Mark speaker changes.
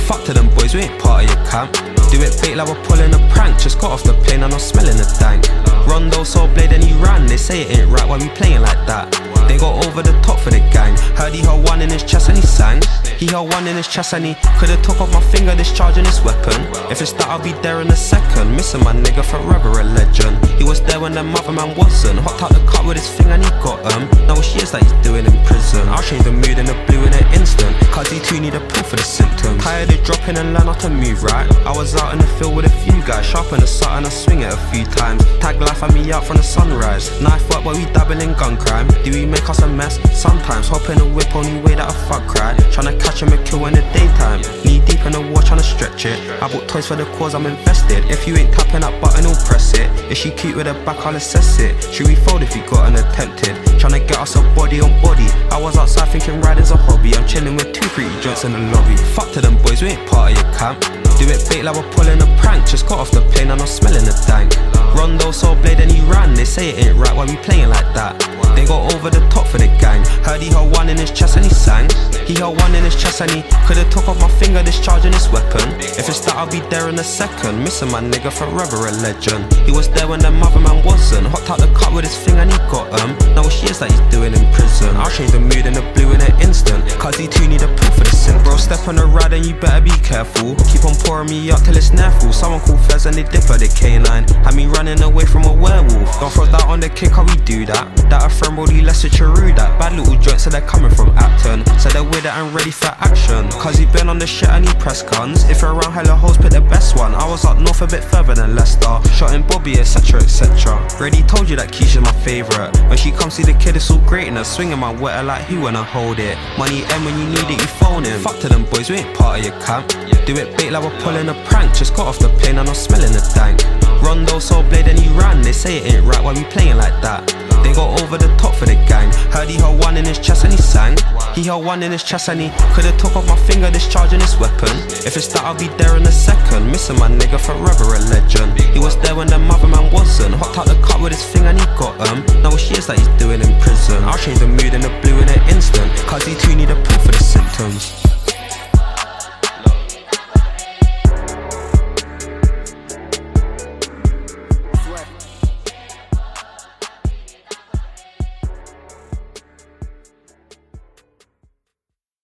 Speaker 1: Fuck to them boys, we ain't part of your camp. Do it fake like we're pulling a prank. Just got off the plane and I'm smelling the dank. Rondo sold blade and he ran. They say it ain't right, why we playing like that? They got over the top for the gang. Heard he held one in his chest and he sang. He held one in his chest and he could've took off my finger discharging this weapon. If it's that, I'll be there in a second. Missing my nigga, forever a legend. He was there when the mother man wasn't. Hopped out the cut with his finger and he got Now what she is that he's doing in prison. I'll change the mood in the blue in an instant. Cause he too need a pill for the symptoms. Tired of dropping and learn how to move right. I was out in the field with a few guys. Sharpen the sut and I swing it a few times. Tag life and me out from the sunrise. Knife work while we dabble in gun crime. Do we make us a mess? Sometimes. Hop in a whip, only way that I fuck cry. Tryna catch him and kill in the daytime. Knee deep in the war, tryna stretch it. I bought toys for the cause, I'm invested. If you ain't tapping that button, I'll press it. If she cute with her back, I'll assess it. Should we fold if you got an attempted? Tryna get us a body on body. I was outside thinking riding's a hobby. I'm chilling with two pretty joints in the lobby. Fuck to them boys, we ain't part of your camp. Do it fake like we're pulling a prank. Just got off the plane and I'm smelling the dank. Rondo sold blade and he ran. They say it ain't right, why we playing like that? They got over the top for the gang. Heard he held one in his chest and he sang. He held one in his chest and he could've took off my finger discharging this weapon. If it's that, I'll be there in a second. Missing my nigga, forever a legend. He was there when the mother man wasn't. Hopped out the cut with his finger and he got Now what she is that he's doing in prison. I'll change the mood in the blue in an instant. Cause he too need a pill for the symptoms. Bro, step on the ride and you better be careful. Keep on pouring me up till it's nearful. Someone called Fez and they dip at the K9. Had me running away from a werewolf. Don't throw that on the kick, how we do that? That a friend Brody less to Chiru. That bad little joint said they're coming from Acton. Said they're with it and ready for action. Cause he been on the shit and he press guns. If you're around hella hoes, pick the best one. I was up north a bit further than Leicester. Shotting Bobby, etc, etc. Already told you that Keisha's my favourite. When she come see the kid, it's all greatness. Swinging my wetter like who when I hold it. Money end when you need it, you phone him. Fuck to them boys, we ain't part of your camp. Do it bait like we're pulling a prank. Just got off the plane and I'm smelling the dank. Rondo sold blade and he ran. They say it ain't right, why we playing like that? They got over the top for the gang. Heard he held one in his chest and he sang. He held one in his chest and he could've took off my finger discharging this weapon. If it's that, I'll be there in a second. Missing my nigga, forever a legend. He was there when the mother man wasn't. Hopped out the cut with his finger and he got Now what she is that he's doing in prison. I'll change the mood in the blue in an instant. Cause he too need a pill for the symptoms.